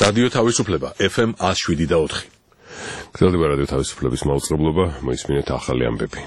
რადიო თავისუფლება FM 107.4. გრძელდება რადიო თავისუფლების მაუწყებლობა, მოისმინეთ ახალი ამბები.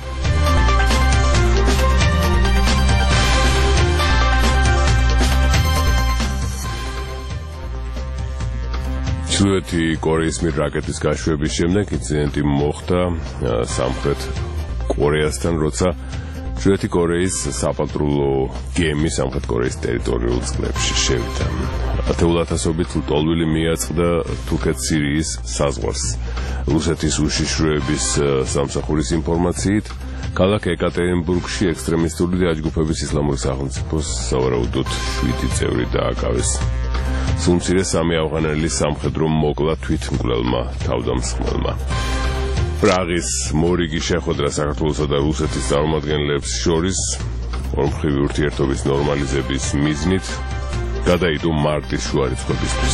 ჩრდილოეთი კორეის მიერ რაკეტის გაშვების შემდეგ ინციდენტი მოხდა სამხრეთ კორეასთან, როცა ჩრდილოეთი კორეის საპატრულო გემი სამხრეთ კორეის ტერიტორიულ წყლებში შევიდა. ათეულათასობით ლტოლვილი მიაწყდა თურქეთ-სირიის საზღვარს. რუსეთის უშიშროების სამსახურის ინფორმაციით, ქალაქ ეკატერინბურგში ექსტრემისტული დაჯგუფების ისლამური სახელმწიფოს სავარაუდოდ 7 წევრი დააკავეს. სულ სამი ავღანელი სამხედრო მოკლა თვითმკვლელმა თავდამსხმელმა. პრაღის მორიგი შეხვედრა საქართველოსა და რუსეთის წარმომადგენლებს შორის ორმხრივი ურთიერთობის ნორმალიზების მიზნით გადაიდო მარტის შუა რიცხვებისთვის.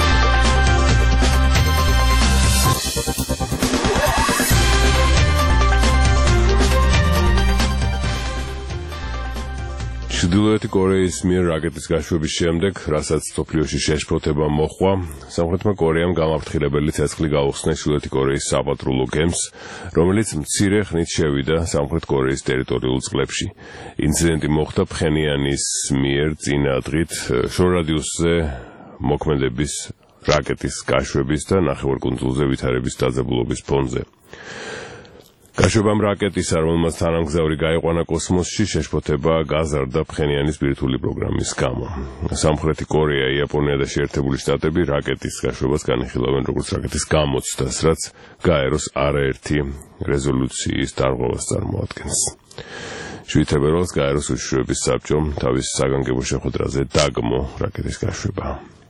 ჩრდილოეთი კორეის მიერ რაკეტის გაშვების შემდეგ, რასაც მსოფლიოში შეშფოთება მოჰყვა, სამხრეთმა კორეამ გამაფრთხილებელი ცეცხლი გაუხსნა ჩრდილოეთი კორეის საპატრულო გემს, რომელიც მცირე ხნით შევიდა სამხრეთ კორეის ტერიტორიულ წყლებში. ინციდენტი მოხდა ფხენიანის მიერ წინა დღით შორ რადიუსზე მოქმედების რაკეტის გაშვების და ნახევარკუნძულზე ვითარების დაძაბულობის ფონზე. გაშვებამ რაკეტისა, რომელმაც თანამგზავრი გაიყვანა კოსმოსში, შეშფოთება გაზარდა ფხენიანის ბირთვული პროგრამის გამო. სამხრეთი კორეა, იაპონია და შეერთებული შტატები რაკეტის გაშვებას განიხილავენ როგორც რაკეტის გამოცდას, რაც გაეროს არაერთი რეზოლუციის დარღვევას წარმოადგენს. 7 თებერვალს გაეროს უშიშროების საბჭომ თავის საგანგებო შეხვედრაზე დაგმო რაკეტის გაშვება.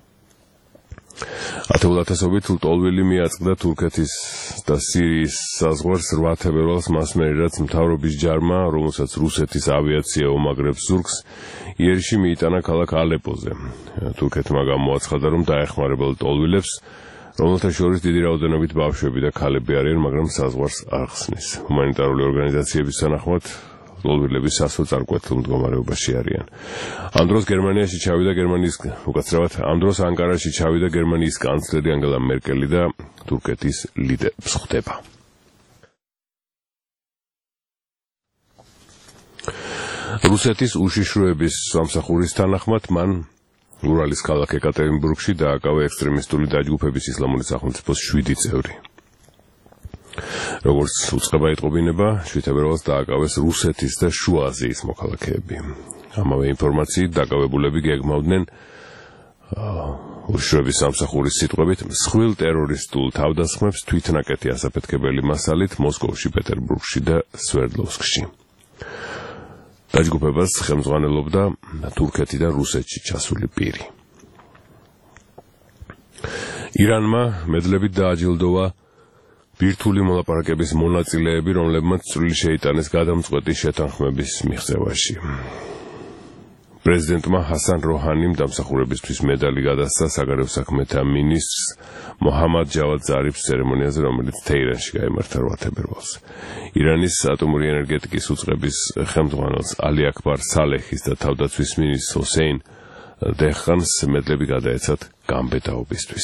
ათეულათასობით ლტოლვილი მიაწყდა თურქეთის და სირიის საზღვარს 8 თებერვალს მასმერიერად მთავრობის ჯარმა, რომელსაც რუსეთის ავიაცია უმაგრებს ზურგს, იერიში მიიტანა ქალაქ ალეპოზე. თურქეთმა გამოაცხადა, რომ დაეხმარება ლტოლვილებს, რომელთა შორის დიდი რაოდენობით ბავშვები და ქალები არიან, მაგრამ საზღვარს არ ხსნის. ჰუმანიტარული ორგანიზაციების თანახმად ლტოლვილები სასოწარკვეთილ მდგომარეობაში არიან. ამ დროს ანკარაში ჩავიდა გერმანიის კანცლერი ანგელა მერკელი და თურქეთის ლიდერებს ხვდება. რუსეთის უშიშროების სამსახურის თანახმად მან ურალის ქალაქ ეკატერინბურგში დააკავა ექსტრემისტული დაჯგუფების ისლამური სახელმწიფოს 7 წევრი. როგორც უწყება იტყობინება, 7 თებერვალს დააკავეს რუსეთის და შუა აზიის მოქალაქეები. ამავე ინფორმაციით დაკავებულები გეგმავდნენ უშიშროების სამსახურის სიტყვებით მსხვილ ტერორისტულ თავდასხმებს თვითნაკეთი ასაფეთქებელი მასალით მოსკოვში, პეტერბურგში და სვერდლოვსკში. დაჯგუფებას ხელმძღვანელობდა თურქეთი და რუსეთში ჩასული პირი. ირანმა მედლებით დააჯილდოვა ბირთვული მოლაპარაკების მონაწილეები, რომლებმაც წვლილი შეიტანეს გადამწყვეტი შეთანხმების მიღწევაში. პრეზიდენტმა ჰასან როჰანიმ დამსახურებისთვის მედალი გადასცა საგარეო საქმეთა მინისტრს მოჰამად ჯავად ზარიფს ცერემონიაზე, რომელიც თეირანში გაიმართა 8 თებერვალს. ირანის ატომური ენერგეტიკის უწყების ხელმძღვანელს ალი აკბარ სალეჰის და თავდაცვის მინისტრს ჰოსეინ დეხანს მედლები გადაეცათ გამბედაობისთვის.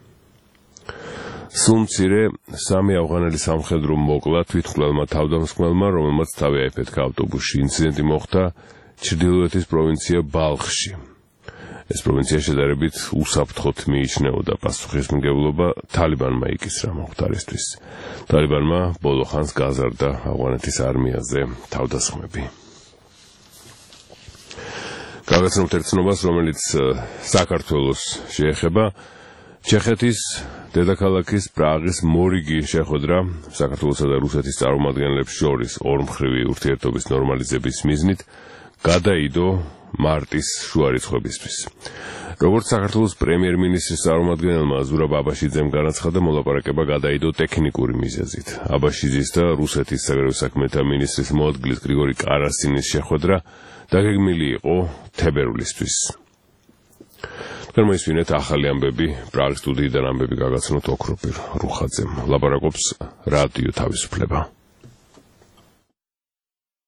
სულ სამი ავღანელი სამხედრო მოკლა თვითმკვლელმა თავდამსხმელმა, რომელმაც თავი აიფეთქა ავტობუსში. ინციდენტი მოხდა ჩრდილოეთის პროვინცია ბალხში. ეს პროვინცია შედარებით უსაფრთხოდ მიიჩნეოდა. პასუხისმგებლობა თალიბანმა იკისრა მომხდარისთვის. თალიბანმა ბოლო ხანს გაზარდა ავღანეთის არმიაზე თავდასხმები. გავაცნობთ ერთ ცნობას, რომელიც საქართველოს შეეხება. ჩეხეთის დედაქალაქის პრაღის მორიგი შეხვედრა საქართველოსა და რუსეთის წარმომადგენლებს შორის ორმხრივი ურთიერთობის ნორმალიზების მიზნით გადაიდო მარტის შუა რიცხვებისთვის. როგორც საქართველოს პრემიერ-მინისტრის წარმომადგენელმა ზურაბ აბაშიძემ განაცხადა, მოლაპარაკება გადაიდო ტექნიკური მიზეზით. აბაშიძის და რუსეთის საგარეო საქმეთა მინისტრის მოადგილის გრიგორი კარასინის შეხვედრა დაგეგმილი იყო თებერვლისთვის. მოისმინეთ ახალი ამბები, პრაღის სტუდიიდან ამბები გაგაცნოთ ოქროპირ რუხაძემ. ლაპარაკობს რადიო თავისუფლება.